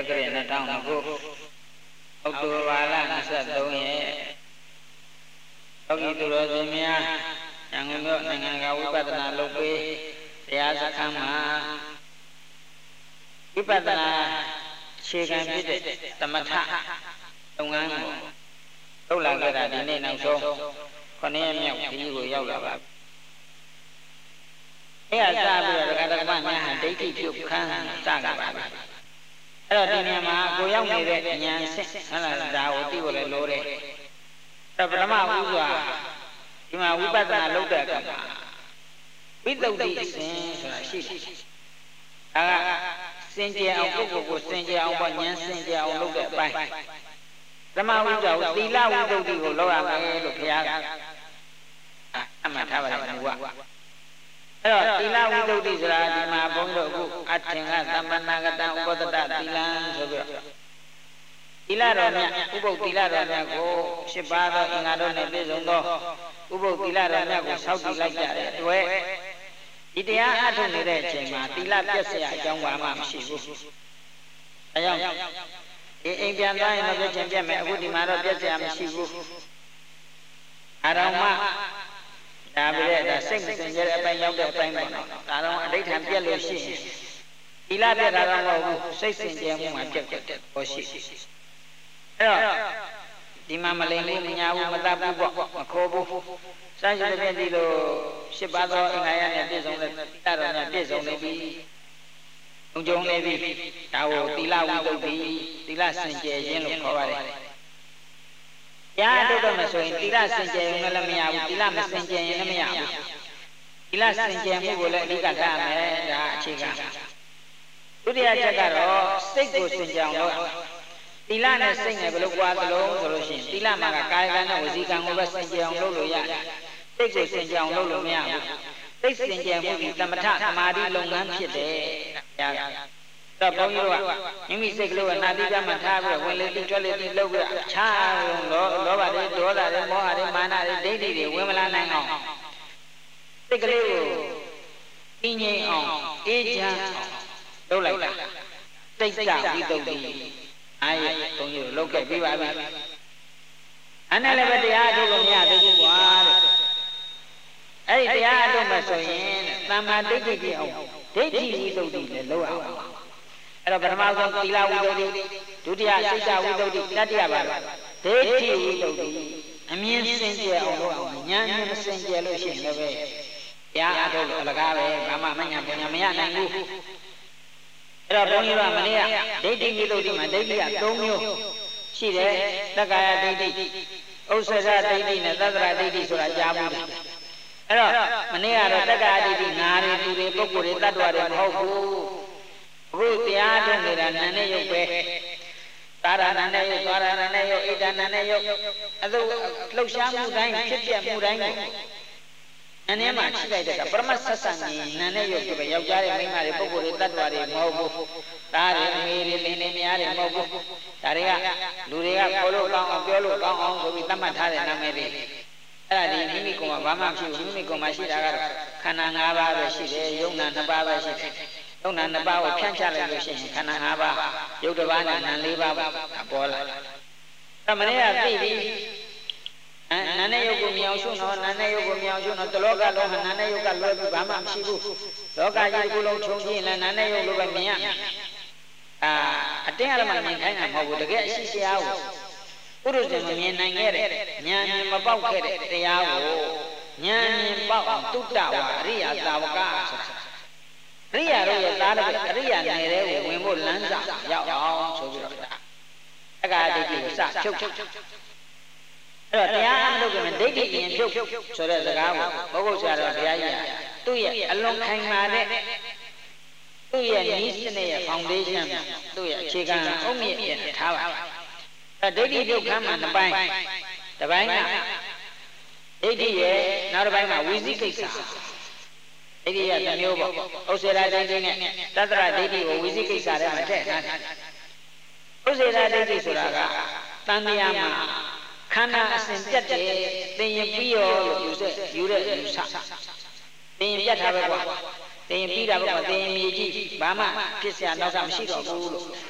ကရ2000ခုအောက်တိုဘာလ23ရက်ယောဂီသူတော်စင်များရန်ကုန်မြို့နိုင်ငံကဝိပဿနာလုပ်ပေးတရားစခန်းမှာဝိပဿနာခြေခံဖြစ်တဲ့သမထလုပ်ငန်းကိုလုပ်လာကြတာဒီနေ့နောက်ဆုံး9ရက်မြောက်ခရီးကိုရောက်လာပါအဲ့ဒါစပြီးတော့ဒကာဒကမများဟာဒိဋ္ဌိပြုတ်ခန်းစကြပါပြီအဲ့တော့ဒီနေရာမှာကိုရောက်နေတဲ့ဉာဏ်စစ်ဟုတ်လားဒါကိုသိဖို့လည်းလိုတယ်အဲ့ပထမဥစွာဒီမှာဝိပဿနာလုပ်တဲ့အခါမှာဝိသုဒ္ဓိအစဉ်ဆိုတာရှိတယ်ဒါကစင်ကြယ်အောင်ပုဂ္ဂိုလ်ကိုစင်ကြယ်အောင်ပေါ့ဉာဏ်စင်ကြယ်အောင်လုပ်တဲ့အပိုင်းသမဝိဇ္ဇာကိုသီလဝိသုဒ္ဓိကိုလောက်ရမယ်လို့ဘုရားကအမှတ်ထားပါတယ်ဘုရားအဲ့တော့သီလဝိသုဒ္ဓိဆိုတာဒီမှာဘုန်းကြီးတို့အခုအထင်ကသမ္ပနာကတံဥပဒတသီလံဆိုပြီးတော့သီလတော်မြတ်ဥပုပ်သီလတော်မြတ်ကို8ပါးသောအင်္ဂါတို့နဲ့ပြည့်စုံသောဥပုပ်သီလတော်မြတ်ကိုဆောက်တည်လိုက်ကြတဲ့အတွက်ဒီတရားအထုတ်နေတဲ့အချိန်မှာသီလပြည့်စရာအကြောင်းဘာမှမရှိဘူး။အဲကြောင့်ဒီအိမ်ပြန်သွားရင်တော့ပြည့်ချင်ပြည့်မယ်အခုဒီမှာတော့ပြည့်စရာမရှိဘူး။အာရောမဒါပြည့်တဲ့စိတ်မစင်ကြတဲ့အပိုင်းရောက်တဲ့အပိုင်းပေါ့နော်။ဒါတော့အဋ္ဌံပြည့်လို့ရှိရင်သီလပြည့်တာတော့မဟုတ်ဘူးစိတ်စင်ကြယ်မှုမှာပြည့်တဲ့ပေါ်ရှိ။အဲ့တော့ဒီမှာမလိမ်လေးမညာဘူးမတတ်ဘူးပေါ့မခေါ်ဘူး။စာရှိတဲ့ပြည့်ဒီလို8ပါးသောအင်္ဂါရနဲ့ပြည့်စုံတဲ့သီလတော်နဲ့ပြည့်စုံနေပြီ။ုံကြုံနေပြီ။ဒါကိုသီလဝိသုဒ္ဓိသီလစင်ကြယ်ခြင်းလို့ခေါ်ပါတယ်။တရားထုတ်တော့မှဆိုရင်သီလစင်ကြယ်ရင်လည်းမရဘူး။သီလမစင်ကြယ်ရင်လည်းမရဘူး။သီလစင်ကြယ်မှုကိုလည်းအဓိကထားရမယ်။ဒါအခြေခံ။ဒုတိယချက်ကတော့စိတ်ကိုစင်ကြယ်အောင်လုပ်သီလနဲ့စိတ်နဲ့ဘယ်လိုကွာသလုံးဆိုလို့ရှိရင်သီလမှာကကာယကံနဲ့ဝစီကံကိုပဲစင်ကြယ်အောင်လုပ်လို့ရတယ်။စိတ်ကိုစင်ကြယ်အောင်လုပ်လို့မရဘူး။စိတ်စင်ကြယ်မှုဒီသမထသမာဓိလုပ်ငန်းဖြစ်တယ်။ဘုရားက။တော့ဘုန်းကြီးတို့ကမိမိစိတ်ကလေးကနာတိပြမှထားပြီးဝင်လေတိထွက်လေတိလုပ်ပြီးခြားအောင်လောဘတွေဒေါသတွေမောဟတွေမာနတွေဒိဋ္ဌိတွေဝင်မလာနိုင်အောင်စိတ်ကလေးကိုအင်းငြိမ်အောင်အေးချမ်းလုပ်လိုက်တာစိတ်ကဝိသုဒ္ဓိအားရဘုန်းကြီးတို့လုပ်ခဲ့ပြီးပါပြီ။အဲ့နဲ့လည်းပဲတရားထုတ်လို့မရသေးဘူးကွာတဲ့။အဲ့ဒီတရားထုတ်မှဆိုရင်သမ္မာဒိဋ္ဌိပြအောင်ဒိဋ္ဌိဝိသုဒ္ဓိလည်းလုပ်အောင်။အဲ့တော့ပထမဆုံးသီလဝိသုဒ္ဓိဒုတိယစိတ်ဝိသုဒ္ဓိတတိယပါဒိဋ္ဌိဝိသုဒ္ဓိအမြင်စင်ကြယ်အောင်လုပ်အောင်ဉာဏ်နဲ့စင်ကြယ်လို့ရှိရင်လည်းပဲတရားအထုတ်လို့အလကားပဲဘာမှမညာပညာမရနိုင်ဘူး။အဲ့တော့ဘုန်းကြီးကမနေ့ကဒိဋ္ဌိဝိသုဒ္ဓိမှာဒိဋ္ဌိက3မျိုးရှိတယ်တက္ကာယဒိဋ္ဌိဥစ္စေဒဒိဋ္ဌိနဲ့သတ္တရဒိဋ္ဌိဆိုတာကြားဘူးလားအဲ့တော့မနေ့ကတော့တက္ကာယဒိဋ္ဌိငါးတွေသူတွေပုဂ္ဂိုလ်တွေတ attva တွေမဟုတ်ဘူးအခုတရားထုတ်နေတာနာနဲ့ရုပ်ပဲသာရဏနဲ့ရုပ်သွားရဏနဲ့ရုပ်ဣဒဏနဲ့ရုပ်အသုလှုပ်ရှားမှုတိုင်းဖြစ်ပြမှုတိုင်းကိုနာနဲ့မှချိလိုက်တဲ့ကပရမတ်ဆက်ဆံနေနာနဲ့ရုပ်ပဲယောက်ျားတွေမိန်းမတွေပုဂ္ဂိုလ်တွေတ attva တွေမဟုတ်ဘူးဒါတွေအမေတွေလင်းနေများတွေမဟုတ်ဘူးဒါတွေကလူတွေကခေါ်လို့ကောင်းအောင်ပြောလို့ကောင်းအောင်ဆိုပြီးသတ်မှတ်ထားတဲ့နာမည်တွေအဲ့ဒါဒီမိမိကိုယ်မှာဘာမှမဖြစ်ဘူးမိမိကိုယ်မှာရှိတာကတော့ခန္ဓာ၅ပါးပဲရှိတယ်ယုံနာ2ပါးပဲရှိတယ်ယုံနာ2ပါးကိုဖြန့်ချလိုက်လို့ရှိရင်ခန္ဓာ5ပါးယုတ်1ပါးနဲ့နာ4ပါးပေါ်လာအဲ့မနေ့ကသိပြီနာနဲ့ယုတ်ကိုမြောင်ရှုတော့နာနဲ့ယုတ်ကိုမြောင်ရှုတော့တလောကလုံးဟာနာနဲ့ယုတ်ကလွယ်ပြီးဘာမှမရှိဘူးလောကကြီးတစ်ခုလုံးခြုံကြည့်ရင်နာနဲ့ယုတ်လိုပဲမြင်ရအတင်းအဓမ္မမြင်ခိုင်းတာမဟုတ်ဘူးတကယ်အရှိတရားကိုပုရုဇဉ်မမြင်နိုင်ခဲ့တဲ့ဉာဏ်မြင်မပေါက်ခဲ့တဲ့တရားကိုဉာဏ်မြင်ပေါက်အောင်တုတ္တဝအရိယသာဝကဆိုတာအရိယတို့ရဲ့သားတော်အရိယနယ်တဲ့ကိုဝင်ဖို့လမ်းစာရောက်အောင်ဆိုပြီးတော့တက္ကာဒိဋ္ဌိကိုစချုပ်အဲ့တော့တရားအထုတ်ကြမယ်ဒိဋ္ဌိရင်ဖြုတ်ဆိုတဲ့စကားကိုဘုဂုတ်ဆရာတော်ဘုရားကြီးသူ့ရဲ့အလွန်ခိုင်မာတဲ့သူ့ရဲ့နီးစနစ်ရဲ့ foundation သူ့ရဲ့အခြေခံအုတ်မြစ်ပြန်ထားပါဒိဋ္ဌိပြုတ်ခမ်းမှာတစ်ပိုင်းတစ်ပိုင်းကဒိဋ္ဌိရဲ့နောက်တစ်ပိုင်းကဝိသိကိစ္စဒိဋ္ဌိရဲ့တစ်မျိုးပေါ့ဥစ္စေရာဒိဋ္ဌိနဲ့တတ္တရဒိဋ္ဌိကိုဝိသိကိစ္စထဲမှာထည့်ထားတယ်ဥစ္စေရာဒိဋ္ဌိဆိုတာကတန်တရားမှာခန္ဓာအစဉ်ပြတ်တယ်သင်ရင်ပြီးရောလို့ယူတဲ့ယူဆသင်ရင်ပြတ်ထားပဲကွာ သင်ပြီးတာပေါ့သင်မြေကြီးဘာမှဖြစ်เสียနောက်ကမရှိတော့ဘူးလို့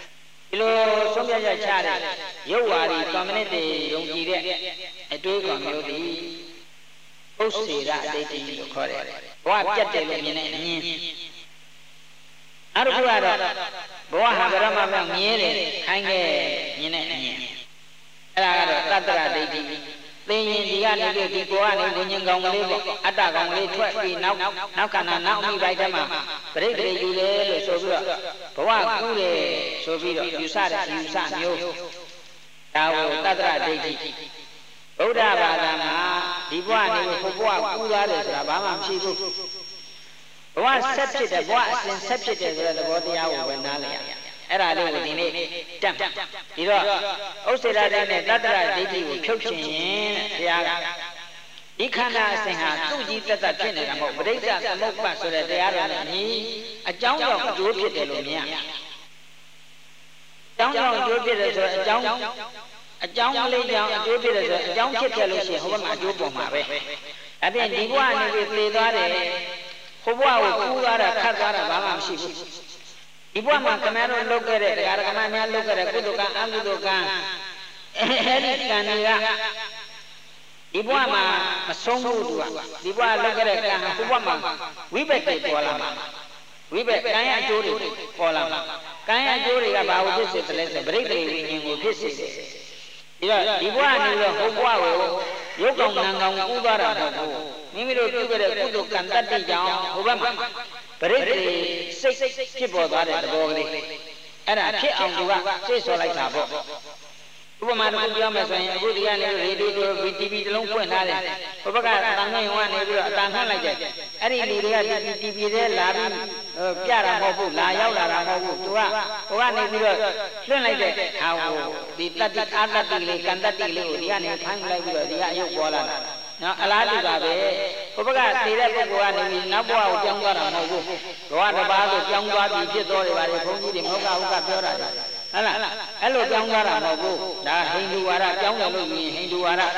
ဒီလိုဆုံးဖြတ်ချက်ချတဲ့ရုပ်ဝါဒီကွန်မြူနတီယုံကြည်တဲ့အတွေးကောင်မျိုးဒီဥစ္စေရဒိဋ္ဌိလို့ခေါ်တယ်ဘဝပြတ်တယ်လို့မြင်တဲ့အမြင်နောက်တစ်ခုကတော့ဘဝဟာဘယ်တော့မှမမြဲတယ်ခိုင်းခဲ့မြင်တဲ့အမြင်အဲ့ဒါကတော့တတ္တရဒိဋ္ဌိသိရင်ဒီကနေပြီးဒီကိုကနေဝိညာဉ်ကောင်ကလေးပေါ့အတ္တကောင်လေးထွက်ပြီးနောက်ခန္ဓာနောက်အမိပိုက်ထဲမှာပြိတ္တိယူတယ်လို့ဆိုပြီးတော့ဘဝကူးတယ်ဆိုပြီးတော့ယူဆတဲ့ယူဆမျိုးဒါကိုတတ္တရဒိဋ္ဌိဗုဒ္ဓဘာသာမှာဒီဘဝနေကိုဘဝကူးသွားတယ်ဆိုတာဘာမှမရှိဘူးဘဝဆက်ဖြစ်တယ်ဘဝအစဉ်ဆက်ဖြစ်တယ်ဆိုတဲ့သဘောတရားကိုပဲနားလည်ရအဲ့ဒါလေးကိုဒီနေ့တက်ဒီတော့ဥစ္စေရဒိဋ္ဌိနဲ့တတ္တရဒိဋ္ဌိကိုဖြုတ်ချင်ရင်ဘုရားကဒီခန္ဓာအစဉ်ဟာသူ့ကြီးတက်တက်ဖြစ်နေတာမဟုတ်ပဋိစ္စသမုပ္ပါဆိုတဲ့တရားတော်နဲ့အညီအကြောင်းကြောင့်အကျိုးဖြစ်တယ်လို့မြင်ရအကြောင်းကြောင့်အကျိုးဖြစ်တယ်ဆိုတော့အကြောင်းလေးကြောင့်အကျိုးဖြစ်တယ်ဆိုတော့အကြောင်းဖြစ်ခဲ့လို့ရှိရင်ဟိုဘက်မှာအကျိုးပေါ်မှာပဲအဲ့ဒီဒီဘဝနေပြီးသေသွားတယ်ဟိုဘဝကိုကူးသွားတာခတ်သွားတာဘာမှမရှိဘူးဒီဘဝမှာခမည်းတော်လုပ်ခဲ့တဲ့တရားဓမ္မများလုပ်ခဲ့တဲ့ကုသိုလ်ကံအကုသိုလ်ကံအဲဒီကံတွေကဒီဘဝမှာမဆုံးဘူးသူကဒီဘဝလုပ်ခဲ့တဲ့ကံဟာဟိုဘဝမှာဝိဘက်တွေပေါ်လာမှာဝိဘက်ကံရဲ့အကျိုးတွေပေါ်လာမှာကံရဲ့အကျိုးတွေကဘာကိုဖြစ်စေတယ်လဲဆိုပရိသေဝိညာဉ်ကိုဖြစ်စေတယ်ဒီတော့ဒီဘဝနေပြီးတော့ဟိုဘဝကိုရုပ်ကောင်နံကောင်ကူးသွားတာမဟုတ်ဘူးမိမိတို့ပြုခဲ့တဲ့ကုသိုလ်ကံတတ္တိကြောင့်ဟိုဘက်မှာပရိသေစိတ်ဖြစ်ပေါ်သွားတဲ့သဘောကလေးအဲ့ဒါဖြစ်အောင်သူကစိတ်ဆော်လိုက်တာပေါ့ဥပမာတစ်ခုပြောမယ်ဆိုရင်အခုဒီကနေရေဒီယို VTV တစ်လုံးဖွင့်ထားတယ်ဟိုဘက်ကတန်ခွင့်ရုံကနေပြီးတော့အတန်ခွင့်လိုက်တယ်အဲ့ဒီလူတွေက TV ထဲလာပြီးပြတာမဟုတ်ဘူးလာရောက်လာတာမဟုတ်ဘူးသူကဟိုကနေပြီးတော့လွှင့်လိုက်တဲ့ဟာကိုဒီတတ္တိအာတ္တိလေးကံတတ္တိလေးကိုဒီကနေဖမ်းလိုက်ပြီးတော့ဒီကအယုတ်ပေါ်လာတာနော်အလားတူပါပဲဟိုဘက်ကသေတဲ့ပုဂ္ဂိုလ်ကနေပြီးနောက်ဘဝကိုကြောင်းသွားတာမဟုတ်ဘူးဘဝတစ်ပါးကိုကြောင်းသွားပြီးဖြစ်တော်တယ်ပါလေဘုန်းကြီးတွေမဟုတ်ကပြောတာဟုတ်လားအဲ့လိုကြောင်းသွားတာမဟုတ်ဘူးဒါဟိန္ဒူဝါဒကြောင်းတယ်လို့မြင်ဟိန္ဒူဝါဒ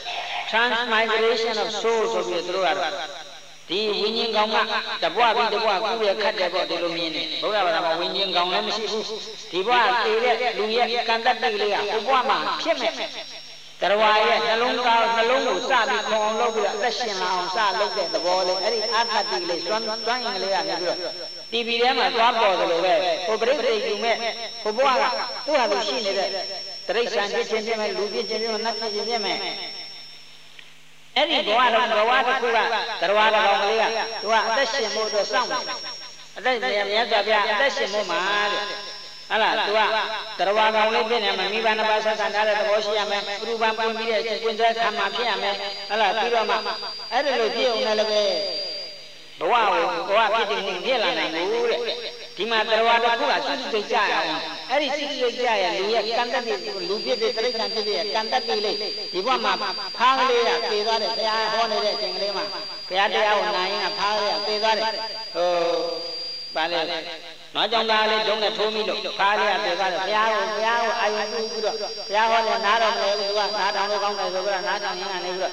transmigration of soul ဆိုပြီးသူတို့ကတော့ဒီဝိညာဉ်ကောင်ကတဘွားပြီးတဘွားကူးရခတ်တယ်ပေါ့ဒီလိုမြင်တယ်ဘုရားဘာသာမှာဝိညာဉ်ကောင်လည်းမရှိဘူးဒီဘွားသေတဲ့လူရဲ့ကံတတ္တိလေးကဟိုဘွားမှာဖြစ်မဲ့တရားရဲ့နှလုံးသားနှလုံးကိုစပြီးခေါအောင်လုပ်ပြီးတော့အသက်ရှင်လာအောင်စလုပ်တဲ့သဘောလေးအဲ့ဒီအာသတိလေးစွမ်းရင်ကလေးကနေပြီးတော့တီဗီထဲမှာသွားပေါ်တယ်လို့ပဲဟိုပရိသေယူမဲ့ဟိုဘွားကသူ့ဟာသူရှိနေတဲ့တိရစ္ဆာန်ဖြစ်ခြင်းဖြစ်မဲ့လူဖြစ်ခြင်းဖြစ်မဲ့နတ်ဖြစ်ခြင်းဖြစ်မဲ့အဲ့ဒီဘဝတစ်ခုကတရားတော်ကလေးကသူကအသက်ရှင်ဖို့အတွက်စောင့်တယ်အသက်ရှင်မြတ်စွာဘုရားအသက်ရှင်ဖို့မှာတဲ့ဟုတ်လားသူကတရားကောင်လေးဖြစ်နေမှာမိဘနှစ်ပါးဆက်ဆံထားတဲ့သဘောရှိရမယ်ပြူပန်းပွင့်ပြီးတဲ့ကျင့်တဲ့ခံမှာဖြစ်ရမယ်ဟုတ်လားပြီးတော့မှအဲ့ဒီလိုဖြစ်အောင်လည်းပဲဘဝဖြစ်တည်မှုဖြစ်လာနိုင်ဘူးတဲ့ဒီမှာတရားတစ်ခုကစွတ်စိတ်ကြရအောင်အဲ့ဒီစိတ်စိတ်ကြရလူရဲ့ကံတတ်တဲ့လူဖြစ်တဲ့တိရစ္ဆာန်ဖြစ်တဲ့ကံတတ်တဲ့လေးဒီဘဝမှာဖားကလေးကသေသွားတဲ့တရားဟောနေတဲ့အချိန်ကလေးမှာဘုရားတရားကိုနာရင်ကဖားကလေးကသေသွားတယ်ဗာလေနော်ကြောင့်သားလေးဒုံနဲ့ထိုးပြီးလို့ဖားလေးကသေသွားတယ်ဘုရားကိုအာယုံပြုပြီးတော့ဘုရားဟောတယ်နားတော်မလဲဘူးကနားတောင်လို့ကောင်းတယ်ဆိုတော့နားတောင်ရင်းကနေပြီးတော့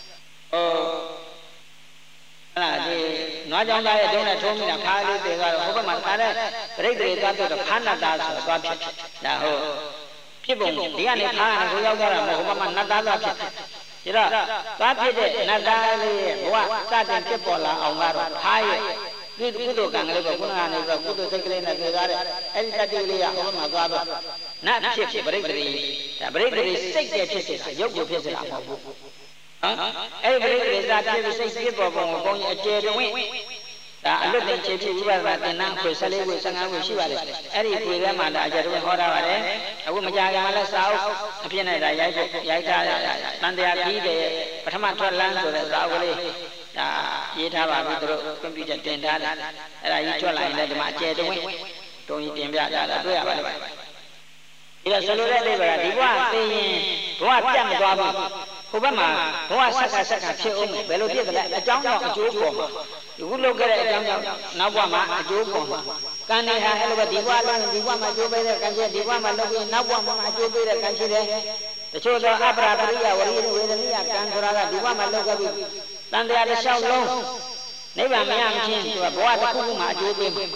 အဲ့ဒါဒီနွားကြောင်သားရဲ့ဒုံနဲ့ထုံးမိတာခါလေးတွေကတော့ဟိုဘက်မှာခါတဲ့ပြိတ္တိတွေသွားတော့ခါနတ်သားဆိုသွားဖြစ်ဒါဟုတ်ဖြစ်ပုံဒီကနေခါရကိုရောက်သွားတာမဟုတ်ဟိုဘက်မှာနတ်သားသွားဖြစ်ဒါတော့သွားဖြစ်တဲ့နတ်သားလေးရဲ့ဘဝစတင်ဖြစ်ပေါ်လာအောင်ကတော့ခါရဲ့ဒီကုသိုလ်ကံကလေးကခုနကနေပြီးကုသိုလ်စိတ်ကလေးနဲ့တွေ့သွားတဲ့အဲ့ဒီတတိလေးကဟိုဘက်မှာသွားတော့နတ်ဖြစ်ပြိတ္တိဒါပြိတ္တိစိတ်ရဲ့ဖြစ်စေတာရုပ်ကိုဖြစ်စေတာမဟုတ်ဘူးအဲ့ဒီပြိတ္တိစာဖြစ်စိတ်ဖြစ်ပေါ်ပုံကိုဘုန်းကြီးအကျယ်တွင်ဒါအလွတ်တင်ခြေဖြစ်ဥပဒနာသင်္นานခွေ14ခွေ15ခွေရှိပါလေအဲ့ဒီခွေထဲမှာဒါအကျယ်တွင်ဟောထားပါတယ်အခုမကြာခင်မှာလဲစာအုပ်အဖြစ်နဲ့ဒါရိုက်ထားတန်တရားပြီးတယ်ပထမထွက်လန်းဆိုတဲ့စာအုပ်ကလေးဒါရေးထားပါပြီသူတို့ကွန်ပျူတာတင်ထားတယ်အဲ့ဒါကြီးထွက်လာရင်လည်းဒီမှာအကျယ်တွင်တုံးကြီးတင်ပြထားတာတွေ့ရပါလိမ့်မယ်ဒီတော့ဆိုလိုတဲ့အိဗယ်ကဒီဘဝသိရင်ဘဝပြတ်မသွားဘူးဟိုဘက်မှာဘဝဆက်ကဖြစ်အောင်ဘယ်လိုဖြစ်ကြလဲအကြောင်းကြောင့်အကျိုးပေါ်မှာဒီခုလုပ်ခဲ့တဲ့အကြောင်းကြောင့်နောက်ဘဝမှာအကျိုးပေါ်မှာကံနေဟာအဲ့လိုပဲဒီဘဝလုံးဒီဘဝမှာအကျိုးပေးတဲ့ကံရှိဒီဘဝမှာလုပ်ပြီးနောက်ဘဝမှာအကျိုးပေးတဲ့ကံရှိတယ်တချို့သောအပရာပရိယဝရိယဝေဒနိယကံဆိုတာကဒီဘဝမှာလုပ်ခဲ့ပြီးတန်တရားတစ်လျှောက်လုံးနိဗ္ဗာန်မရမချင်းသူကဘဝတစ်ခုခုမှာအကျိုးပေးမှာအ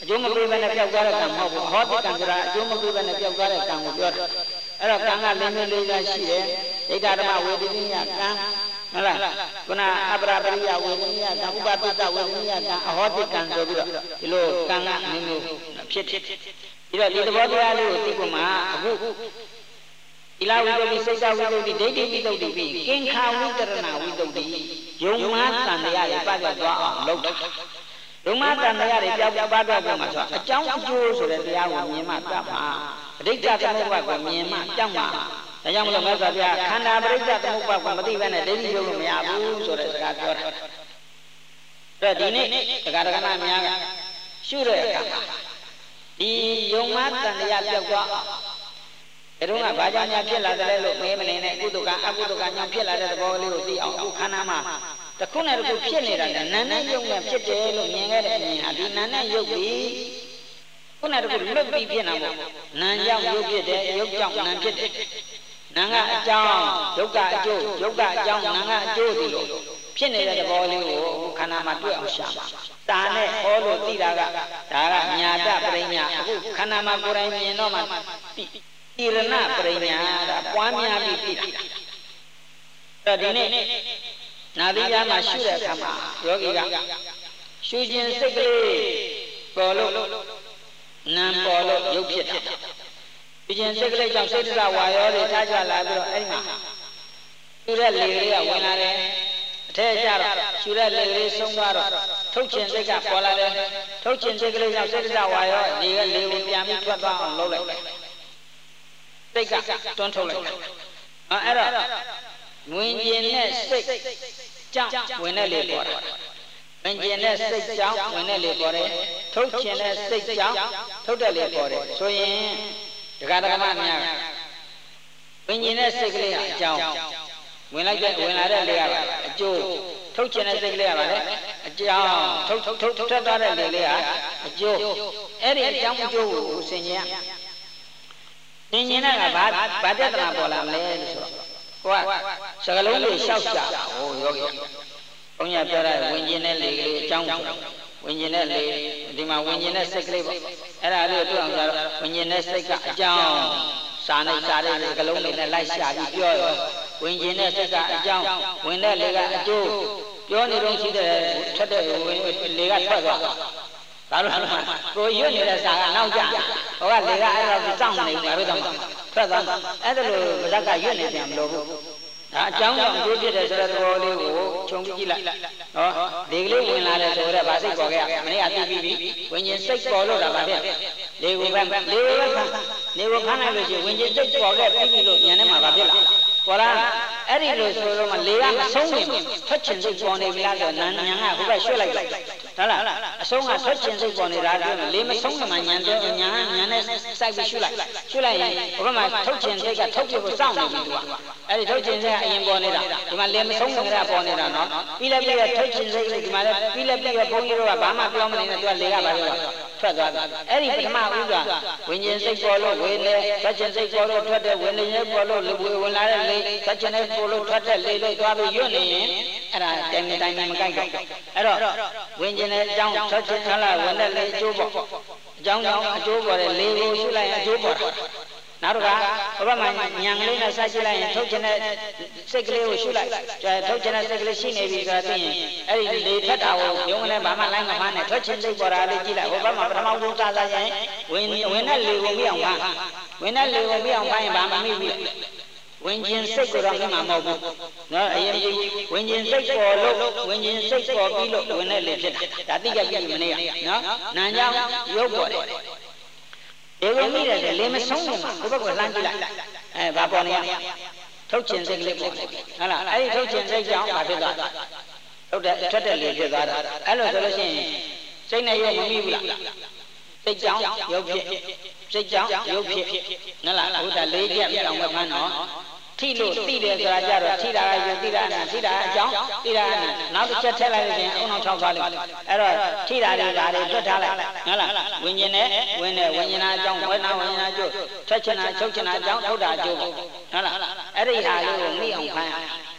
ကျိုးမပေးဘဲနဲ့ပြောက်သွားတဲ့ကံမဟုတ်ဘူးဟောတိကံဆိုတာအကျိုးမပေးဘဲနဲ့ပြောက်သွားတဲ့ကံကိုပြောတယ်အဲ့တော့ကံက၄မျိုး၄ပါးရှိတယ်ဒိဋ္ဌဓမ္မဝေဒနိယကံဟုတ်လားခုနအပရာပရိယဝေဒနိယကံဥပပိတဝေဒနိယကံအဟောတိကံဆိုပြီးတော့ဒီလိုကံကမျိုးဖြစ်ပြီးတော့ဒီသဘောတရားလေးကိုသိဖို့မှာအခုသီလဝိတ္တိစိတ်ဝိတ္တိဒိဋ္ဌိဝိတ္တိပြီးကင်္ခာဝိတရဏဝိတ္တိယုံမှားတန်တရားတွေပတ်သက်သွားအောင်လုပ်တယ်ယုံမှားတန်တရားတွေပြောက်ပါတော့ပြန်မှာဆိုအကြောင်းအကျိုးဆိုတဲ့တရားကိုမြင်မှတတ်မှာပဋိစ္စသမုပ္ပါဒ်ကိုမြင်မှတတ်မှာဒါကြောင့်မလို့မြတ်စွာဘုရားခန္ဓာပဋိစ္စသမုပ္ပါဒ်ကိုမသိဘဲနဲ့ဒိဋ္ဌိယုံလို့မရဘူးဆိုတဲ့စကားပြောတာအဲ့ဒီနေ့တရားဓမ္မများကရှုတဲ့အခါဒီယုံမှားတန်တရားပြောက်သွားဘယ်တော့မှဘာကြောင့်များဖြစ်လာတယ်လို့မေးမနေနဲ့ကုသကအကုသကကြောင့်ဖြစ်လာတဲ့သဘောလေးကိုသိအောင်အခုခန္ဓာမှာတစ်ခုနဲ့တစ်ခုဖြစ်နေတာနဲ့နာနဲ့ယုံနဲ့ဖြစ်တယ်လို့မြင်ခဲ့တဲ့အမြင်ဟာဒီနာနဲ့ယုတ်ပြီးခုနဲ့တစ်ခုလွတ်ပြီးဖြစ်နေတာပေါ့နာကြောင့်ယုတ်ဖြစ်တယ်ယုတ်ကြောင့်နာဖြစ်တယ်နာကအကြောင်းယုတ်ကအကျိုးယုတ်ကအကြောင်းနာကအကျိုးဒီလိုဖြစ်နေတဲ့သဘောလေးကိုအခုခန္ဓာမှာတွေ့အောင်ရှာပါတာနဲ့ဟောလို့သိတာကဒါကညာတပရိညာအခုခန္ဓာမှာကိုယ်တိုင်မြင်တော့မှတိရဏပရိညာဒါပွားများပြီးသိတာအဲ့ဒီနေ့နာသီးရားမှာရှုတဲ့အခါမှာယောဂီကရှုခြင်းစိတ်ကလေးပေါ်လို့နာပေါ်လို့ရုပ်ဖြစ်တာရှုခြင်းစိတ်ကလေးကြောင့်စိတ်တ္တဝါရောတွေထားကြလာပြီးတော့အဲ့မှာရှုတဲ့လေကလေးကဝင်လာတယ်အထက်ကျတော့ရှုတဲ့လေကလေးဆုံးသွားတော့ထုတ်ခြင်းစိတ်ကပေါ်လာတယ်ထုတ်ခြင်းစိတ်ကလေးကြောင့်စိတ်တ္တဝါရောလေကလေကိုပြန်ပြီးထွက်သွားအောင်လုပ်လိုက်တယ်စိတ်ကတွန်းထုတ်လိုက်တယ်အဲ့တော့ဝင်ကျင်တဲ့စိတ်ကြောင့်ဝင်တဲ့လေပေါ်တယ်ဝင်ကျင်တဲ့စိတ်ကြောင့်ဝင်တဲ့လေပေါ်တယ်ထုတ်ကျင်တဲ့စိတ်ကြောင့်ထုတ်တဲ့လေပေါ်တယ်ဆိုရင်ဒကာဒကမများဝင်ကျင်တဲ့စိတ်ကလေးကအကြောင်းဝင်လာတဲ့လေကအကျိုးထုတ်ကျင်တဲ့စိတ်ကလေးကပါလေအကြောင်းထုတ်ထွက်သွားတဲ့လေလေးကအကျိုးအဲ့ဒီအကြောင်းအကျိုးကိုဆင်ခြင်ရသင်ခြင်တဲ့ကဘာပြဿနာပေါ်လာမလဲလို့ဆိုတော့ကိုကစကလုံးလေးလျှောက်ကြတာဟိုယောဂီဘုန်းကြီးပြောတဲ့ဝင်ကျင်တဲ့လေကလေးအကြောင်းဝင်ကျင်တဲ့လေဒီမှာဝင်ကျင်တဲ့စိတ်ကလေးပေါ့အဲ့ဒါလေးကိုတွေ့အောင်ဆိုတော့ဝင်ကျင်တဲ့စိတ်ကအကြောင်းစာနဲ့စာတဲ့စကလုံးလေးနဲ့လိုက်ရှာပြီးပြောရောဝင်ကျင်တဲ့စိတ်ကအကြောင်းဝင်တဲ့လေကအကျိုးပြောနေတော့ရှိတဲ့ထွက်တဲ့လေကထွက်သွားဒါလို့ကိုရွတ်နေတဲ့စာကနောက်ကျဟိုကလေကအဲ့တော့စောင့်နေမှာပဲတော့ထွက်သွားအဲ့ဒါလိုမဇက်ကရွတ်နေပြန်မလို့ဘူးဒါအကြောင်းကြောင့်အကျိုးဖြစ်တယ်ဆိုတဲ့သဘောလေးကိုခြုံကြည့်လိုက်နော်ဒီကလေးဝင်လာတယ်ဆိုတော့ဗာစိတ်ပေါ်ခဲ့မနေ့ကသိပြီးပြီဝင်ကျင်စိတ်ပေါ်လို့တာဗာတဲ့လေကိုပဲလေကိုဖမ်းလိုက်လို့ရှိရင်ဝင်ကျင်စိတ်ပေါ်ခဲ့ပြီးလို့ဉာဏ်ထဲမှာဗာဖြစ်လာပေါ်လာအဲ့ဒီလိုဆိုတော့မှလေကမဆုံးခင်ထွက်ချင်စိတ်ပေါ်နေပြီလားဆိုတော့ဉာဏ်ကဟိုဘက်ရွှေ့လိုက်ဟုတ်လားအဆုံးကထွက်ချင်စိတ်ပေါ်နေတာပြောလေမဆုံးခင်မှာဉာဏ်နဲ့စိုက်ပြီးရွှေ့လိုက်ရင်ဘုရားမှာထုတ်ချင်စိတ်ကထုတ်ဖြစ်ဖို့စောင့်နေပြီသူကအဲ့ဒီထုတ်ချင်စိတ်ကအရင်ပေါ်နေတာဒီမှာလေမဆုံးခင်ကပေါ်နေတာနော်ပြီးလည်းထုတ်ချင်စိတ်ဒီမှာလည်းပြီးလည်းဘုန်းကြီးတို့ကဘာမှပြောမနေနဲ့သူကလေကဘာလို့ထွက်သွားအဲ့ဒီပထမဥစွာဝิญဉ်စိတ်ပေါ်လို့ဝေနေဆက်ချင်စိတ်ပေါ်လို့ထွက်တဲ့ဝေနေရုပ်ပေါ်လို့ဝင်လာတဲ့လေဆက်ချင်တဲ့ပေါ်လို့ထွက်တဲ့လေလို့သွားပြီးရွတ်နေရင်အဲ့ဒါတိုင်မကိုက်တော့အဲ့တော့ဝิญဉ်တဲ့အကြောင်းဆက်ချင်ဟလားဝင်တဲ့လေအကျိုးပေါ့အကြောင်းကြောင့်အကျိုးပေါ်တဲ့လေကိုရှုလိုက်အကျိုးပေါ်တာနောက်တစ်ခါဘုရားမှာညံကလေးနဲ့ဆက်ရှိလိုက်ရင်ထုတ်ချင်တဲ့စိတ်ကလေးကိုရှုလိုက်ထုတ်ချင်တဲ့စိတ်ကလေးရှိနေပြီဆိုတော့သိရင်အဲ့ဒီလေထွက်တာကိုယုံနဲ့ဘာမှလိုက်မဖမ်းနဲ့ထွက်ချင်စိတ်ပေါ်တာလေးကြည့်လိုက်ဘုရားမှာပထမဆုံးစားစားရင်ဝင်တဲ့လေကိုမြအောင်ဖမ်းဝင်တဲ့လေကိုမြအောင်ဖမ်းရင်ဘာမှမမိဘူးဝင်ကျင်စိတ်ကိုတော့မြင်မှာမဟုတ်ဘူးနော်အရင်ကဝင်ကျင်စိတ်ပေါ်လို့ဝင်ကျင်စိတ်ပေါ်ပြီးလို့ဝင်တဲ့လေဖြစ်တာဒါသိကြပြီမနေ့ကနော်နာကြောင့်ရုပ်ပေါ်တယ်ဒီလိုမိတယ်လေမဆုံးဘူးမှာဘုဘကလှမ်းကြည့်လိုက်ဘာပေါ်နေရထုတ်ချင်စိတ်ကလေးပေါ်ဟုတ်လားအဲ့ဒီထုတ်ချင်စိတ်ကြောင့်ဘာဖြစ်သွားထုတ်တဲ့ထွက်တဲ့လေဖြစ်သွားတာအဲ့လိုဆိုလို့ရှိရင်စိတ်နဲ့ရုပ်မမိဘူးလားစိတ်ကြောင့်ရုပ်ဖြစ်စိတ်ကြောင့်ရုပ်ဖြစ်နော်လားဘုရား၄ချက်ပြောင်းမှန်းနော်ထိလို့သိတယ်ဆိုတာကြတော့ထိတာကယူသိတာနဲ့ထိတာအကြောင်းသိတာနဲ့နောက်တစ်ချက်ထည့်လိုက်လို့ရှိရင်အုံအောင်၆သွားလိမ့်မယ်အဲ့တော့ထိတာတွေဒါတွေတွတ်ထားလိုက်ဟုတ်လားဝิญဉ်နဲ့ဝင်တဲ့ဝิญဉ်နာအကြောင်းဝေနာဝิญဉ်နာကျိုးထွက်ချင်တာချုပ်ချင်တာအကြောင်းထုတ်တာအကျိုးပေါ့ဟုတ်လားအဲ့ဒီဟာလေးကိုမိအောင်ဖမ်း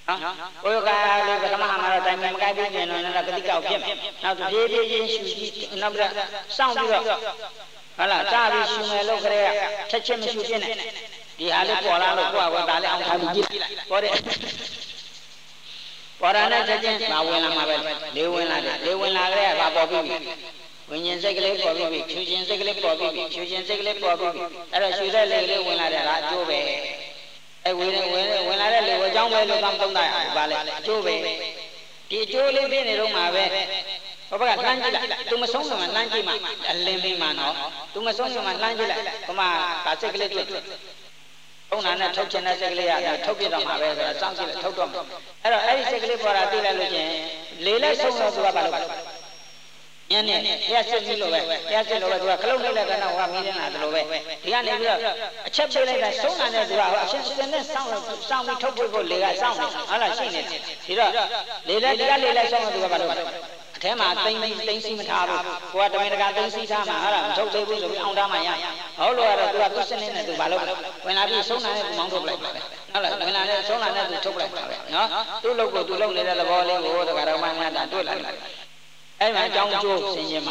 ကိုယ်ကလေးပထမမှာတော့တိုင်မကိုက်ပြီးပြင်တော့ကတိကောက်ဖြစ်နောက်ပြေးပြေးချင်းရှူကြည့်နောက်ပြီးတော့စောင့်ပြီးတော့ဟုတ်လားတာပြီးရှူမယ်လို့ခရဲချက်ချက်မရှူပြင်းနဲ့ဒီဟာလေးပေါ်လာလို့ကိုယ့်ကဒါလေးအောင်ထားပြီးကြည့်လိုက်ပေါ်တယ်ပေါ်ရတဲ့ချက်ချင်းမဝင်လာမှာပဲလေးဝင်လာတယ်လေးဝင်လာကြတဲ့ကပေါ်ပြီးဝိညာဉ်စိတ်ကလေးပေါ်ပြီးဖြူခြင်းစိတ်ကလေးပေါ်ပြီးဖြူခြင်းစိတ်ကလေးပေါ်ပြီးအဲ့တော့ရှူတဲ့လေလေးဝင်လာတဲ့ကအကျိုးပဲအဲ့ဝင်လာတဲ့လေကိုအကြောင်းပဲလို့သုံးတာရပါလေအကျိုးပဲဒီအကျိုးလေးပြနေတော့မှာပဲဘဘကလှမ်းကြည့်လိုက်သူမဆုံးမှလှမ်းကြည့်မှအလင်းပြီးမှနော်သူမဆုံးမှလှမ်းကြည့်လိုက်ဘမကစိတ်ကလေးတွေ့ဘုံနာနဲ့ထုတ်ချင်တဲ့စိတ်ကလေးကထုတ်ပြတော့မှာပဲဆိုတော့စောင့်ကြည့်လိုက်ထုတ်တော့အဲ့တော့အဲ့ဒီစိတ်ကလေးပေါ်တာသိလိုက်လို့ချင်းလေလဲဆုံးတော့သူကဘာလို့ညနေရက်စစ်ပြီးလို့ပဲရက်စစ်လို့ပဲသူကခလုတ်နေလိုက်တော့ဟောမင်းနေတာတလို့ပဲဒီကနေပြီးတော့အချက်ပေးလိုက်တာဆုံးလာတဲ့သူကအရှင်စင်နဲ့စောင့်ပြီးထုတ်ဖို့လေကစောင့်နေဟုတ်လားရှိနေတယ်ဒီတော့လေလဲဒီကလေလဲဆုံးတော့သူကဘာလို့အထဲမှာတိမ့်စီမထားဘူးကိုကတမင်တကာတိမ့်စီထားမှာဟုတ်လားမထုတ်သေးဘူးဆိုပြီးအောင်ထားမှရဟုတ်လို့ကတော့သူကသူ့စနစ်နဲ့သူဘာလို့ဝင်လာပြီးဆုံးလာတဲ့မောင်းထုတ်လိုက်ပါပဲဟုတ်လားဝင်လာတဲ့ဆုံးလာတဲ့သူထုတ်လိုက်ပါပဲနော်သူ့လုပ်ကိုသူလုပ်နေတဲ့သဘောလေးကိုတခါတော့မှများတာတွေ့လာတယ်အဲ့မှာအကြောင်းကျိုးဆင်ခြင်မှာ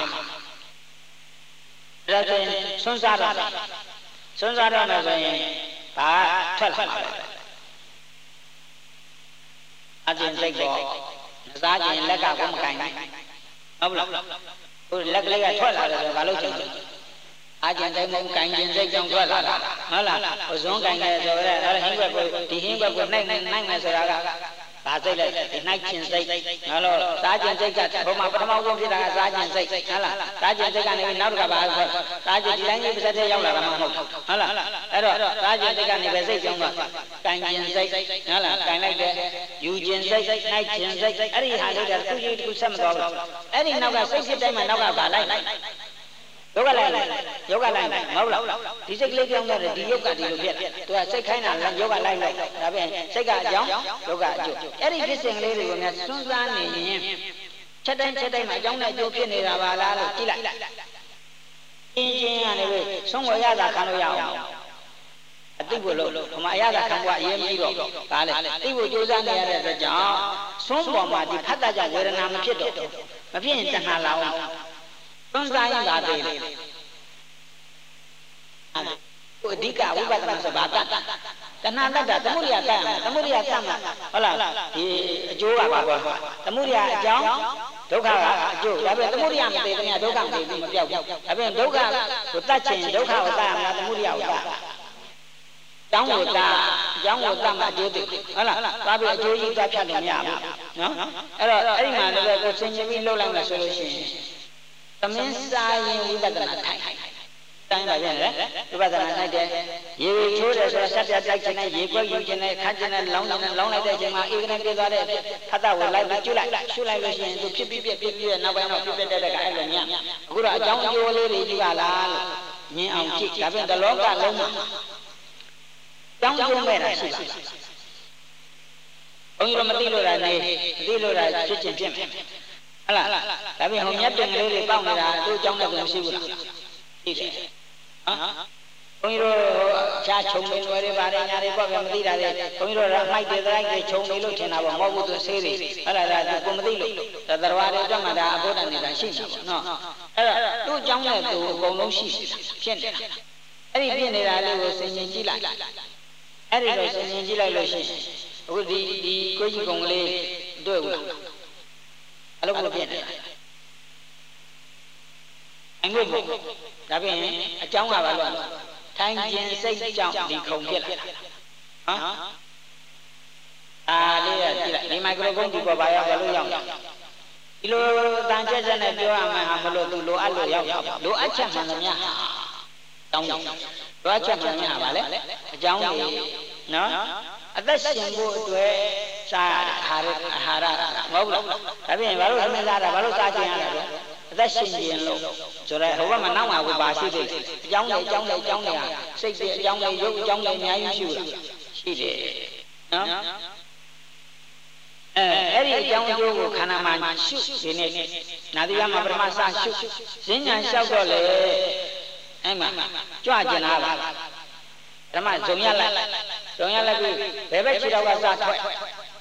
ဒါဆိုရင်ဆွန်းစားတော့မယ်ဆိုရင်ဘာထွက်လာမှာလဲအကျင့်စိတ်ပေါ်စားခြင်းလက်ကကိုမကင်ဘူးဟုတ်လားဟိုလက်ကလေးကထွက်လာတယ်ဆိုဘာလို့ချင်လဲအကျင့်စိတ်မကင်ခြင်းစိတ်ကြောင့်ထွက်လာတာဟုတ်လားဟိုဇွန်းကင်တယ်ဆိုတော့ဟင်းဘက်ကိုဒီဟင်းဘက်ကိုနိုင်မယ်ဆိုတာကဘာစိတ်လဲဒီနိုင်ခြင်းစိတ်ဟုတ်လို့စားခြင်းစိတ်ကဘုံမှာပထမဆုံးဖြစ်တာကစားခြင်းစိတ်ဟုတ်လားစားခြင်းစိတ်ကနေနောက်တစ်ခါဘာဆိုစားခြင်းဒီတိုင်းကြီးတစ်ဆက်တည်းရောက်လာတာမဟုတ်ဟုတ်လားအဲ့တော့စားခြင်းစိတ်ကနေပဲစိတ်ကြောင်းတော့ကင်ခြင်းစိတ်ဟုတ်လားကင်လိုက်တယ်ယူခြင်းစိတ်နိုင်ခြင်းစိတ်အဲ့ဒီဟာလေးကသူကြီးတစ်ခုဆက်မသွားဘူးအဲ့ဒီနောက်ကစိတ်ဖြစ်တိုင်းမှာနောက်ကဘာလိုက်ယောဂလိုက်မဟုတ်လားဒီစိတ်ကလေးကြောင်းတော့ဒီယောဂဒီလိုဖြစ်သူကစိတ်ခိုင်းတာလည်းယောဂလိုက်ဒါပဲစိတ်ကအကြောင်းယောဂအကျိုးအဲ့ဒီဖြစ်စဉ်ကလေးတွေကိုများစွန့်စားနေရင်ချက်တိုင်းမှာအကြောင်းနဲ့အကျိုးဖြစ်နေတာပါလားလို့ကြည့်လိုက်အင်းချင်းကနေပဲဆုံးဝရတာခံလို့ရအောင်အသိဖို့လို့ခမအရသာခံဖို့အရေးကြီးတော့ဒါလေသိဖို့ကြိုးစားနေရတဲ့အတွက်ကြောင့်ဆုံးပေါ်မှာဒီဖတ်တာကြောင့်ဝေဒနာမဖြစ်တော့မဖြစ်ရင်တဏှာလာအောင်သွန်းစားရင်ပါသေးတယ်ဟိုအဓိကဝိပဿနာဆိုဘာကတဏှာတတ်တာသမုဒိယကတ်ရမှာသမုဒိယကတ်မှာဟုတ်လားဒီအကျိုးကပါကွာသမုဒိယအကြောင်းဒုက္ခကအကျိုးဒါပေမဲ့သမုဒိယမသေးတဲ့ဒုက္ခမသေးဘူးမပြောက်ဘူးဒါပေမဲ့ဒုက္ခကိုတတ်ချင်ဒုက္ခကိုတတ်ရမှာသမုဒိယကိုတတ်ကျောင်းကိုတတ်မှာအကျိုးသိဟုတ်လားသွားပြီးအကျိုးကြီးသွားဖြတ်လို့မရဘူးနော်အဲ့တော့အဲ့ဒီမှာလည်းကိုဆင်ခြင်ပြီးလှုပ်လိုက်မှဆိုလို့ရှိရင်သမင်းစားရင်ဝိပဿနာထိုင်တိုင်းပါပြန်လေဝိပဿနာထိုင်တယ်ရေချိုးတယ်ဆိုတော့ဆက်ပြတိုက်ခြင်းနဲ့ရေကွက်ယူခြင်းနဲ့ခတ်ခြင်းနဲ့လောင်းလိုက်တဲ့အချိန်မှာဧကနဲ့ပြသွားတဲ့ဖတ်တာကိုလိုက်ပြီးကျွလိုက်ရှုလိုက်လို့ရှိရင်သူဖြစ်ပြီးနောက်ပိုင်းမှာဖြစ်တဲ့ကအဲ့လိုညအခုတော့အကြောင်းအကျိုးလေးတွေကြီးပါလားလို့မြင်အောင်ကြည့်ဒါပြန်တလောကလုံးမှာကြောင်းကျုံးမဲ့တာရှိပါဘုန်းကြီးတို့မသိလို့တာနေသိလို့တာဖြစ်ခြင်းဖြစ်မယ်ဟုတ်လားဒါပြန်ဟိုမြတ်တင်ကလေးတွေပေါက်နေတာသူ့အကြောင်းနဲ့သူမရှိဘူးလားရှိတယ်ဘုန်းကြီးတို့ချားချုံနေတွေပါတယ်ညာတွေပေါ့ဗျာမသိတာတွေဘုန်းကြီးတို့ကမိုက်တွေတိုင်းတွေချုံနေလို့ထင်တာပေါ့မဟုတ်ဘူးသူဆေးတွေဟုတ်လားဒါကိုမသိလို့သတ္တဝါတွေအတွက်မှဒါအဘုဒ္ဓနေတာရှိမှာပေါ့နော်အဲ့တော့သူ့အကြောင်းနဲ့သူအကုန်လုံးရှိဖြစ်နေတာအဲ့ဒီဖြစ်နေတာလေးကိုဆင်ခြင်ကြည့်လိုက်အဲ့ဒီတော့ဆင်ခြင်ကြည့်လိုက်လို့ရှိရင်အခုဒီကိုကြီးကုံကလေးတွေ့ဘူးလားအလုပ်ကိုဖြစ်နေတာအငွေ့ကိုဒါပြင်အကြောင်းကဘာလို့ထိုင်ခြင်းစိတ်ကြောင့်ဒီခုံဖြစ်လာဟမ်အားလေးရကြည့်လိုက်ဒီမိုက်ခရိုဖုန်းဒီပေါ်ပါရောက်ဘယ်လိုရောက်ဒီလိုတန်ချက်ချက်နဲ့ပြောရမှာမလို့သူလိုအပ်လို့ရောက်လိုအပ်ချက်မှန်သမျှတောင်းလိုအပ်ချက်မှန်သမျှပါလေအကြောင်းတွေနော်အသက်ရှင်ဖို့အတွက်စားရတဲ့အာဟာရမဟုတ်လားဒါပြင်ဘာလို့သမင်းစားတာဘာလို့စားခြင်းရတာလဲအသက်ရှင်ခြင်းလို့ဆိုတော့ဟိုဘက်မှာနောက်မှာကိုပါရှိသေးတယ်အကြောင်းတွေဟာစိတ်တွေအကြောင်းတွေရုပ်အကြောင်းတွေအများကြီးရှိတယ်ရှိတယ်နော်အဲ့ဒီအကြောင်းအကျိုးကိုခန္ဓာမှာရှုဒီနေ့နာတိယမှာပထမစရှုဈဉ္ညာလျှောက်တော့လေအဲ့မှာကြွကျင်လာပါဓမ္မဇုံရလိုက်ပြီးဘယ်ဘက်ခြေတော့ကစထွက်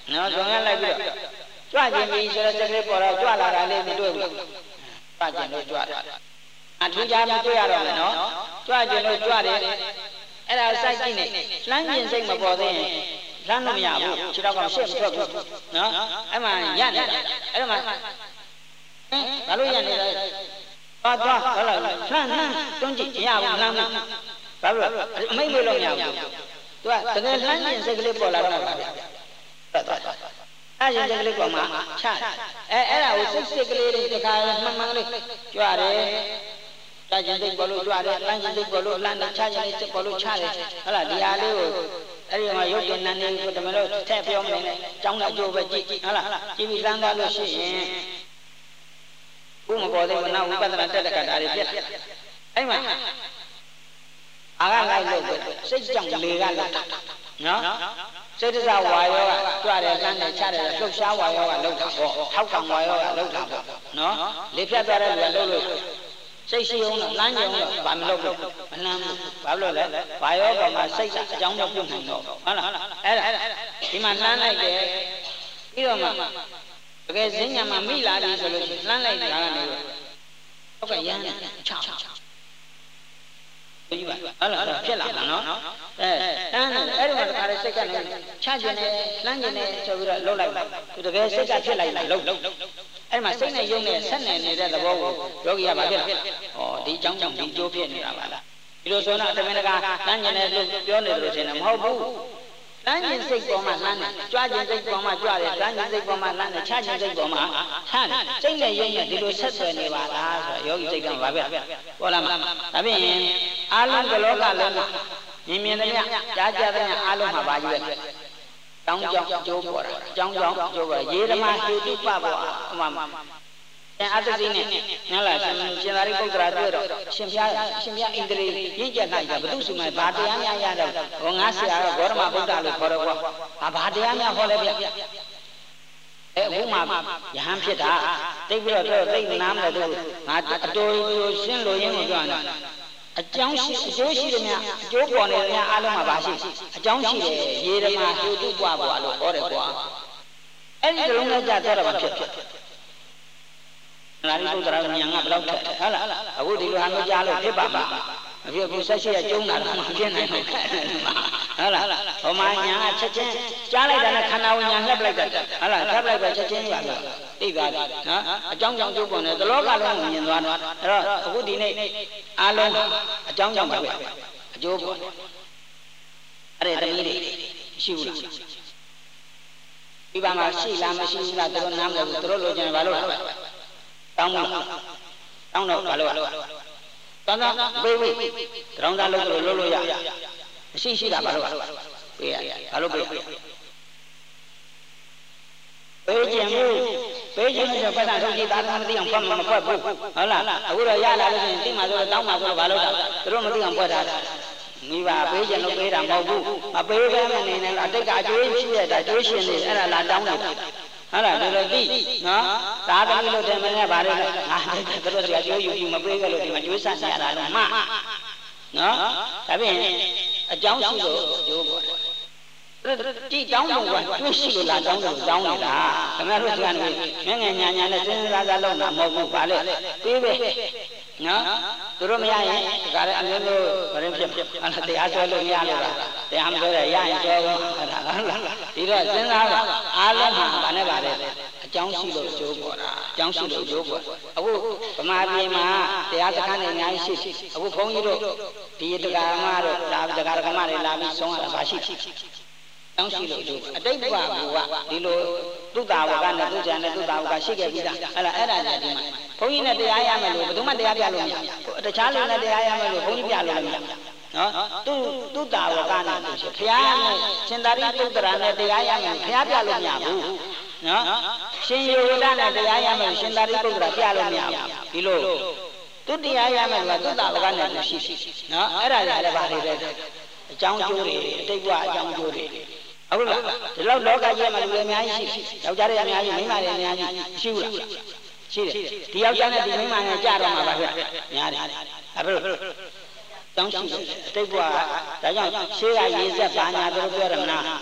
နော်ဇုံရလိုက်ပြီးတော့ကြွခြင်းပြီးဆိုတော့စကလေးပေါ်တော့ကြွလာတာလေးမတွေ့ဘူးကြွခြင်းလို့ကြွတာအထူးခြားမတွေ့ရတော့မယ်နော်ကြွခြင်းလို့ကြွတယ်အဲ့ဒါစိုက်ကြည့်နေလှမ်းခြင်းစိတ်မပေါ်သေးရင်လှမ်းလို့မရဘူးခြေတော့ကောင်ရှေ့မထွက်ဘူးနော်အဲ့မှာရနေတာအဲ့တော့မှဘာလို့ရနေလဲသွားဟုတ်လားလှမ်းတွန်းကြည့်မရဘူးလှမ်းဘူးဘာလို့အမိတ်လို့မရဘူးသူကတကယ်လှမ်းခြင်းစိတ်ကလေးပေါ်လာတော့ပါဗျာအဲ့ဒီစိတ်ကလေးပေါ်မှာချအဲ့ဒါကိုစိတ်ကလေးတွေတခါမှန်မှန်လေးကြွတယ်တကြင်စိတ်ပေါ်လို့ကြွတယ်လှမ်းခြင်းစိတ်ပေါ်လို့လှမ်းတယ်ချခြင်းစိတ်ပေါ်လို့ချတယ်ဟုတ်လားဒီဟာလေးကိုအဲ့ဒီမှာရုပ်ဉာဏ်နဲ့ကိုတမလို့ထည့်ပြောမယ်နဲ့ကျောင်းတဲ့အကျိုးပဲကြည့်ဟုတ်လားကြည့်ပြီးလှမ်းသွားလို့ရှိရင်ဘုမပေါ်သေးဘူးနောက်ဝိပဿနာတက်တဲ့ခါဒါတွေပြက်အဲ့မှာအာကလိုက်လို့စိတ်ကြောင့်လေကလည်းနော်စိတ်တစားဝါယောကကြွတယ်ကန်းတယ်ချတယ်လှုပ်ရှားဝါယောကလှုပ်တာပေါ့ထောက်ကံဝါယောကလှုပ်တာပေါ့နော်လေဖြတ်သွားတဲ့လူကလှုပ်လို့စိတ်ရှိအောင်တော့လမ်းကြုံတော့ဘာမလုပ်ဘူးမလမ်းဘူးဘာလို့လဲဘာယောကမှာစိတ်ကအကြောင်းတော့ပြုတ်နိုင်တော့ဟုတ်လားအဲ့ဒါဒီမှာလှမ်းလိုက်တယ်ပြီးတော့မှတကယ်ဈဉ္ညာမှာမိလာပြီဆိုလို့လှမ်းလိုက်တာကနေဟုတ်ကဲ့ရမ်းချောက်ဒီပါဟုတ်လားဖြစ်လာမှာနော်တန်းအဲ့ဒီမှာတခါလေးစိတ်ကနေချကျင်နေလှမ်းကျင်နေဆိုပြီးတော့လှုပ်လိုက်ပါသူတကယ်စိတ်ကဖြစ်လိုက်လှုပ်အဲ့မှာစိတ်နဲ့ယုံနဲ့ဆက်နေနေတဲ့သဘောကိုယောဂီကဘာဖြစ်လဲဩဒီအကြောင်းကြောင့်ဒီကျိုးဖြစ်နေတာပါလားဒီလိုဆိုတော့တမင်တကာလှမ်းကျင်နေလို့ပြောနေတယ်လို့ထင်တယ်မဟုတ်ဘူးလှမ်းကျင်စိတ်ပေါ်မှာလှမ်းတယ်ကြွားကျင်စိတ်ပေါ်မှာကြွားတယ်လှမ်းကျင်စိတ်ပေါ်မှာလှမ်းတယ်ချကျင်စိတ်ပေါ်မှာချတယ်စိတ်နဲ့ယုံနဲ့ဒီလိုဆက်ဆွယ်နေပါလားဆိုတော့ယောဂီစိတ်ကဘာဖြစ်ပေါ်လာမှာဒါဖြင့်အားလုံးကလောကလုံးမှာမြင်သမျှကြားကြသမျှအားလုံးမှာပါကြီးပဲတောင်းကြောင်းကျိုးပေါ်တာကြောင်းကျိုးပေါ်ရေဓမ္မဟေတုပဘောဥမာအတ္တစီနဲ့နော်လားရှင်သာရိပုတ္တရာတွေ့တော့ရှင်ပြဣန္ဒြေရင့်ကျက်နိုင်တာဘုသူစုမဲ့ဘာတရားများရတော့ဟောငါဆရာတော့ဂေါရမဗုဒ္ဓလို့ခေါ်တော့ကွာဘာတရားများဟောလဲဗျအခုမှယဟန်ဖြစ်တာသိပြီးတော့သိနားမလဲတော့ငါအတူရှင်းလို့ရင်းကိုပြောတာအကြောင်းရှိအကျိုးရှိတယ်များအကျိုးပေါ်နေတယ်များအားလုံးမှာပါရှိအကြောင်းရှိတယ်ရေဓမ္မဟေတုပွားပေါ်လို့ဟောတယ်ကွာအဲ့ဒီလုံးနဲ့ကြတော့မှဖြစ်နာရီပုဒ္ဒရာဉာဏ်ကဘယ်လောက်ထက်ဟုတ်လားအခုဒီလိုဟာမျိုးကြားလို့ဖြစ်ပါမှာမဖြစ်ဘူးဆက်ရှိရကျုံးတာတော့မဖြစ်နိုင်ဘူးဟုတ်လားဟောမှာဉာဏ်ကချက်ချင်းကြားလိုက်တာနဲ့ခန္ဓာကိုဉာဏ်လှက်ပလိုက်တာဟုတ်လားလှက်ပလိုက်ပဲချက်ချင်းရတာသိသွားတယ်နော်အကြောင်းကြောင့်ကျုပ်ပေါ်နေသလောကလုံးကိုမြင်သွားတယ်အဲ့တော့အခုဒီနေ့အားလုံးအကြောင်းကြောင့်ပဲအကျိုးပေါ်အဲ့ဒီသမီးတွေရှိဘူးလားဒီပါမှာရှိလားမရှိဘူးလားသူတို့နားမလဲဘူးသူတို့လိုချင်ဘာလို့လဲတောင်းတော့ဘာလို့တောင်းတော့ပေးတောင်းတာလို့လို့ရရှိတာဘာလို့ပေးရဘာလို့ပေးခြင်းလို့ဆိုပတ်တာထုတ်ကြည့်တာမသိအောင်ဖွက်မဖွက်ဘူးဟုတ်လားအခုတော့ရလာလို့ရှိရင်သိမှဆိုတော့တောင်းမှဆိုတော့ဘာလို့တာသူတို့မသိအောင်ဖွက်တာမိဘပေးခြင်းလို့ပေးတာမဟုတ်ဘူးမပေးဘဲမနေနဲ့အတိတ်ကအကျိုးရှိတဲ့ဒါကျိုးရှင်နေအဲ့ဒါလာတောင်းနေတာဟုတ်လားဒီလိုသိနော်သာသမီလို့တယ်မနဲ့ဗါလို့လဲငါတို့ဆရာကျိုးယူမပေးကြလို့ဒီမှာကျိုးဆန့်နေရတာလို့မှနော်ဒါဖြင့်အကြောင်းရှိလို့ကျိုးပေါ်ကြည့်တောင်းလို့ကတွေးရှိလို့လားတောင်းလို့တောင်းနေတာခင်ဗျားတို့ကလည်းငငယ်ညာညာနဲ့စဉ်းစားစားလုပ်တာမဟုတ်ဘူးဗါလေပေးပဲနော်သူတို့မရရင်ဒါကြတဲ့အမျိုးမျိုးဗရင်ဖြစ်တရားဆွဲလို့မရလို့လားတရားမဆွဲရရရင်ဆွဲဘူးဟုတ်လားဒီတော့စဉ်းစားတာအားလုံးမှာဗာနဲ့ဗါလေအကြောင်းရှိလို့ကျိုးပေါ်တာအကြောင်းရှိလို့ကျိုးပေါ်အခုဗမာပြည်မှာတရားစခန်းတွေအများကြီးရှိအခုဘုန်းကြီးတို့ဒီတရားဓမ္မတို့ဒါတရားဓမ္မတွေလာပြီးဆုံးရတာဗာရှိတောင်းရှိလို့အတိတ်ဘဝကဒီလိုသုတဝကနဲ့သူကြံတဲ့သုတဝကရှိခဲ့ပြီးသားဟဲ့လားအဲ့ဒါကြီးဒီမှာဘုန်းကြီးနဲ့တရားရမယ်လို့ဘယ်သူမှတရားပြလို့မရတခြားလူနဲ့တရားရမယ်လို့ဘုန်းကြီးပြလို့မရနော်သုတဝကနဲ့သူရှိဘုရားနဲ့ရှင်သာရိပုတ္တရာနဲ့တရားရမယ်ဘုရားပြလို့မရဘူးနော်ရှင်ယေဝဒနဲ့တရားရမယ်ရှင်သာရိပုတ္တရာပြလို့မရဘူးဒီလိုသူတရားရမယ်လို့သုတဝကနဲ့သူရှိနော်အဲ့ဒါလည်းဘာတွေလဲအကြောင်းကျိုးတွေအတိတ်ဘဝအကြောင်းကျိုးတွေဟုတ်လားဒီလောက်လောကကြီးမှာလူတွေအများကြီးရှိယောက်ျားတွေအများကြီးမိန်းမတွေအများကြီးရှိဘူးလားရှိတယ်ဒီယောက်ျားနဲ့ဒီမိန်းမနဲ့ကြတော့မှာပါဗျများတယ်အဲ့ဒါတောင်းရှိအတိတ်ဘဝဒါကြောင့်ရှေးကရေဆက်ပါညာတို့ပြောရမလား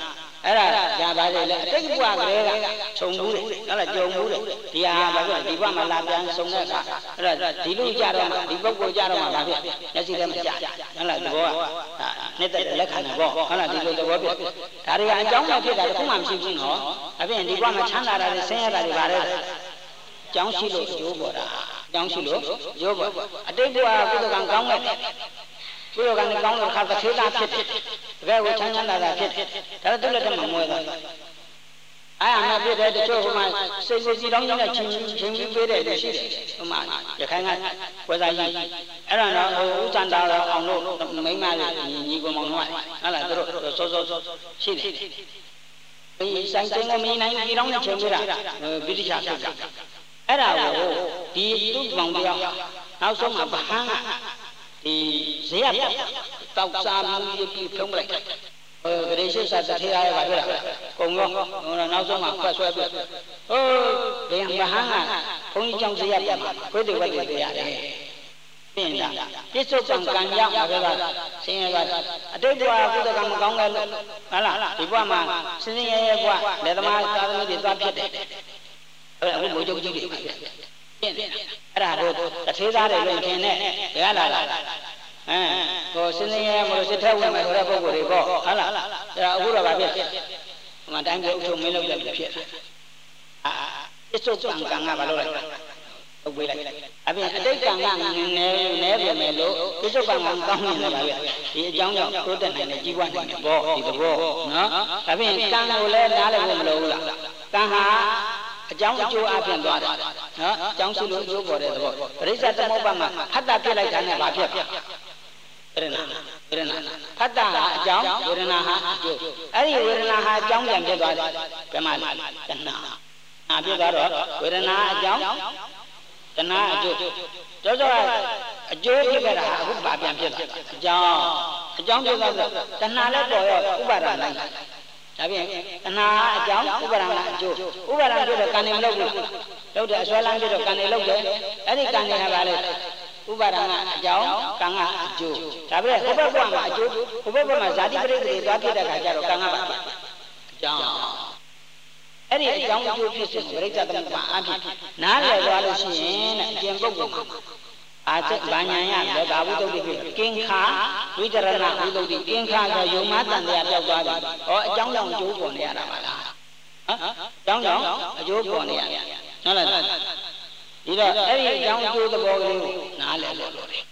အဲ့ဒါဒါပါလေအတိတ်ဘဝကလေးကခြုံဘူးတယ်ဟုတ်လားကြုံဘူးတယ်ဒီဟာဘာလို့ဒီဘဝမှာလာပြန်ဆုံတဲ့အခါအဲ့ဒါဒီလူကြတော့မှဒီပုဂ္ဂိုလ်ကြတော့မှဘာဖြစ်မျက်စိထဲမှာကြာဟုတ်လားသဘောကနှစ်သက်လက်ခံတယ်ပေါ့ဟုတ်လားဒီလိုသဘောပြဒါတွေကအကြောင်းကြောင့်ဖြစ်တာတခုမှမရှိဘူးနော်အပြင်ဒီဘဝမှာချမ်းသာတာတွေဆင်းရဲတာတွေပါလေကြောင်းရှိလို့ရိုးပေါ်တာကြောင်းရှိလို့ရိုးပေါ်အတိတ်ဘဝကုသကံကောင်းတဲ့ကုသကံနဲ့ကောင်းတဲ့ခါတစ်သေးသားဖြစ်တယ်တကယ်ကိုချမ်းသာတာဖြစ်တယ်ဒါတော့သူလည်းတမမွဲတာအဲ့အမှပြတဲ့တချို့ဟိုမှာစိတ်ကိုစီတောင်းနေတဲ့ချင်းချင်းပေးတဲ့လူရှိတယ်ဟိုမှာရခိုင်ကဝယ်စားကြီးအဲ့ဒါတော့ဟိုဥစံတာအောင်လို့မိမလေးညီကောင်မောင်တို့ဟုတ်လားသူတို့စောရှိတယ်ဒီဆိုင်ကျင်းကိုမင်းနိုင်ကြီးတောင်းနေချင်းပေးတာဗိတိချာဖြစ်တာအဲ့ဒါကိုဒီသူ့မောင်ပြောနောက်ဆုံးမှာဗဟန်းဒီဇေယျတောက်စားမှုပြီးဖြုံးပလိုက်ဂရေရှိစာတထေရရဲ့ပါပြတာကုံရောနောက်ဆုံးမှာခွက်ဆွဲပြဟိုဘယ်မဟန်းကဘုန်းကြီးကျောင်းဇေယျပြမှာခွေးတွေဝက်တွေရတယ်ပြင်တာပြစ္ဆုတ်ကံရောက်မှာပဲဆင်းရဲကအတိတ်ဘဝကုသကံမကောင်းခဲ့လို့ဟုတ်လားဒီဘဝမှာဆင်းရဲဘဝလက်သမားသာသမီတွေသွားဖြစ်တယ်အဲ့ဒါဘုရားကြီးတွေပြင်အဲ့ဒါတို့တထေသားတွေလည်းခင်နဲ့ဘယ်လာဟိုစင်းစင်းရဲမလို့စစ်ထဲဝင်မယ်ဆိုတဲ့ပုံကိုယ်တွေပေါ့ဟုတ်လားအဲ့ဒါအခုတော့ဗာဖြစ်ဟိုမှာတိုင်းပြည်အုပ်ချုပ်မင်းလုပ်တယ်ဖြစ်ပြစ္ဆုတ်ကံကဘာလို့လဲပုတ်ပေးလိုက်အပြင်အတိတ်ကံကနဲပြင်မယ်လို့ပြစ္ဆုတ်ကံကောင်းနေတယ်ဗာဗျဒီအကြောင်းကြောင့်တိုးတက်နိုင်တဲ့ကြီးပွားနိုင်တဲ့ပေါ့ဒီသဘောနော်အပြင်ကံကိုလည်းနားလည်ဖို့မလိုဘူးလားကံဟာအကြောင်းအကျိုးအပြင်သွားတယ်နော်အကြောင်းရှိလို့အကျိုးပေါ်တဲ့သဘောပရိစ္ဆေသမုပ္ပါမှာဟတ္တပြလိုက်တာနဲ့ဗာဖြစ်ဝေဒနာဖတ်တာအကြောင်းဝေဒနာဟာအကျိုးအဲ့ဒီဝေဒနာဟာအကြောင်းပြန်ဖြစ်သွားတယ်ဘယ်မှာလဲတဏှာဖြစ်သွားတော့ဝေဒနာအကြောင်းတဏှာအကျိုးတော့အကျိုးဖြစ်ခဲ့တာအခုဘာပြန်ဖြစ်သွားအကြောင်းဖြစ်သွားတော့တဏှာလည်းပေါ်ရောဥပါဒနာလိုက်ဒါဖြင့်တဏှာအကြောင်းဥပါဒနာအကျိုးဥပါဒနာဖြစ်တော့ကံနေမလုပ်ဘူးလုပ်တယ်အစွဲလမ်းဖြစ်တော့ကံနေလုပ်တယ်အဲ့ဒီကံနေဟာပါလေဥပါဒနာအကြောင်းကံကအကျိုးဒါပြည့်ဟိုဘက်ဘဝမှာအကျိုးဟိုဘက်ဘဝမှာဇာတိပရိသေတွေသွားဖြစ်တဲ့ခါကျတော့ကံကပါအကြောင်းအဲ့ဒီအကြောင်းအကျိုးဖြစ်စဉ်ပရိစ္ဆေသမုပ္ပါအဖြစ်နားလည်သွားလို့ရှိရင်တဲ့အကျင့်ပုဂ္ဂိုလ်မှာအာစိတ်ဘာညာရလောကဝိသုဒ္ဓိဖြစ်ကင်္ခာဝိတရဏဝိသုဒ္ဓိကင်္ခာဆိုယုံမတန်တရားပြောက်သွားပြီဟောအကြောင်းကြောင့်အကျိုးပေါ်နေရတာပါလားဟမ်အကြောင်းကြောင့်အကျိုးပေါ်နေရဟုတ်လားဒီတော့အဲ့ဒီအကြောင်းအကျိုးသဘောကလေးကိုနားလည်လို့လို့တယ်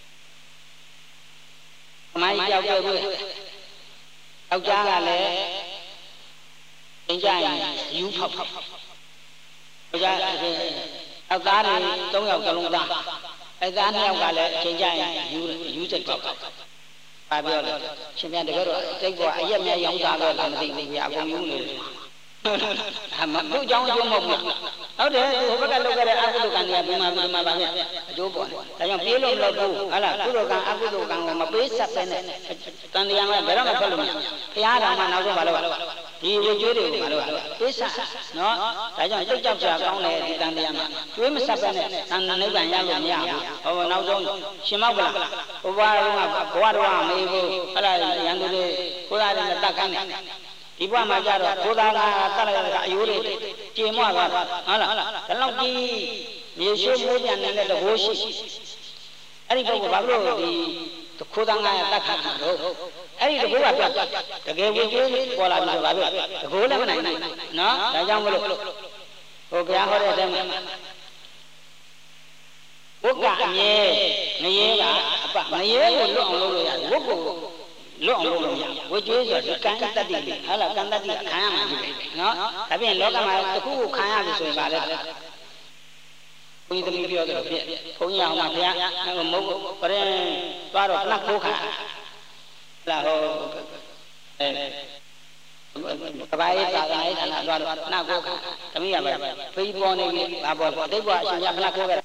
။အမိုင်းကြောက်ကြဘူး။ယောက်ျားကလည်းသင်ကြရင်ယူဖောက်ယောက်ျားယောက်သားတွေ3ယောက်လုံးသားအဲသား2ယောက်ကလည်းသင်ကြရင်ယူစိတ်ပေါက်။ဘာပြောလဲ။ရှင်ပြန်တကယ်တော့တိတ်ကအရက်မြတ်ရောင်းသားတော့မသိဘူးဗျာအကုန်ယူနေတယ်။မတို့ကြောင်းအကျိုးမဟုတ်ဘူးဟုတ်တယ်ဟိုဘက်ကလောက်ခဲ့တဲ့အကုသိုလ်ကံတွေကဒီမှာပါပဲအကျိုးပေါ်တယ်ဒါကြောင့်ပြေးလို့မလုပ်ဘူးဟုတ်လားကုသိုလ်ကံအကုသိုလ်ကံကိုမပေးဆက်ပဲနဲ့တန်တရားကဘယ်တော့မှဖက်လို့မရဘူးဘုရားတော်မှနောက်ဆုံးမလုပ်ဒီဝိကျွေးတွေကိုမလုပ်ပေးဆက်နော်ဒါကြောင့်စိတ်ကြောက်စရာကောင်းတယ်ဒီတန်တရားမှာကျွေးမဆက်ပဲနဲ့သံနိဗ္ဗာန်ရလို့မရဘူးဟောနောက်ဆုံးရှင်မောက်ပလားဘဝတော်ကမေးဘူးဟုတ်လားရန်သူတွေကိုသားတွေနဲ့တတ်ခိုင်းတယ်ဒီဘဝမှာကြတော့ဘုရားကတတ်လိုက်တဲ့အယိုးတွေကျေမွားသွားဟုတ်လားဒါလောက်ကြီးမြေရှိုးမိုးပြန်နေတဲ့တဘိုးရှိအဲ့ဒီပုဂ္ဂိုလ်ဘာလို့ဒီခိုးသားငါရတတ်ခါမှာတော့အဲ့ဒီတဘိုးကပြတကယ်ဝိကျွေးပေါ်လာပြီဆိုပါပဲတကိုးလည်းမနိုင်ဘူးနော်ဒါကြောင့်မလို့ဟိုဘုရားဟောတဲ့အတိုင်းဝတ်ကအမြဲငရဲကအပငရဲကိုလွတ်အောင်လုပ်လို့ရတယ်ဝတ်ကိုလွတ်အောင်လုပ်လို့ရဝိကျွေးဆိုဒီကံတတ္တိလေဟုတ်လားကံတတ္တိခံရမှာကြီးပဲနော်ဒါပြင်လောကမှာတစ်ခုကိုခံရပြီဆိုရင်ဗာလဲဘုန်းကြီးသမီးပြောတယ်ဖြစ်ဘုန်းကြီးအောင်မှာဘုရားမဟုတ်ပရင်သွားတော့နှက်ခိုးခံလာဟောကဘာရေးသာသာရေးဌာနသွားတော့နှက်ခိုးခံသမီးရပဲဖေးပေါ်နေပြီဘာပေါ်တိတ်ပေါ်အရှင်ရနှက်ခိုးခဲ့